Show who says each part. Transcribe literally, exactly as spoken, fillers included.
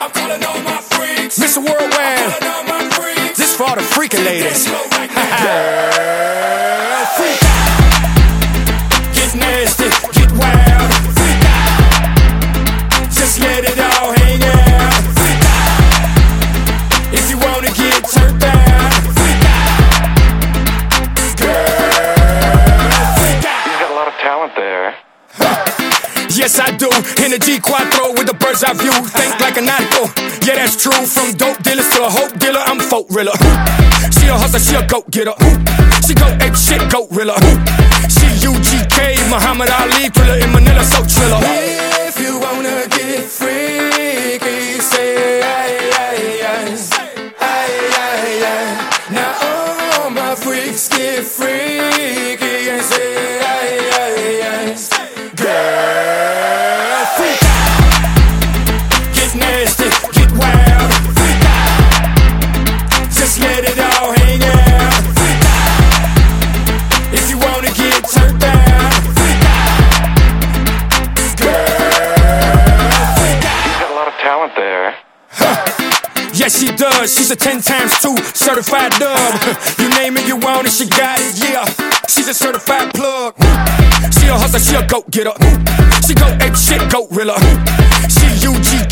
Speaker 1: I'm calling all my freaks.
Speaker 2: Mister Worldwide,
Speaker 1: I'm calling all my freaks.
Speaker 2: this for all the freaking ladies.
Speaker 1: Girl,
Speaker 2: Freak out. Get nasty, get wild. Freak out. Just let it all hang out. Freak out. If you wanna get turned down. Freak out. Girl, freak out.
Speaker 3: You've got a lot of talent there.
Speaker 2: Yes, I do. In a G Quattro with the bird's eye view. Think like a narco. Yeah, that's true. From dope dealers to a hope dealer, I'm folk riller. She a hustler, she a goat getter. She go ape shit, goat riller. She U G K, Muhammad Ali, thriller in Manila, so triller.
Speaker 1: if you wanna get freaky, say aye, aye, aye. Aye, aye, aye. Now all my freaks get freaky and say aye, aye, aye.
Speaker 2: Girl, freak out. Get nasty, get wild. Freak out. Just let it all hang out. Freak out. If you wanna get turned down. Freak out. Girl, freak out.
Speaker 3: You've got a lot of talent there.
Speaker 2: Yes, she does. She's a ten times two certified dub. You name it, you want it, she got it, yeah. She's a certified plug. She a hustler, she a goat getter. She go ape shit, goat riller. She U G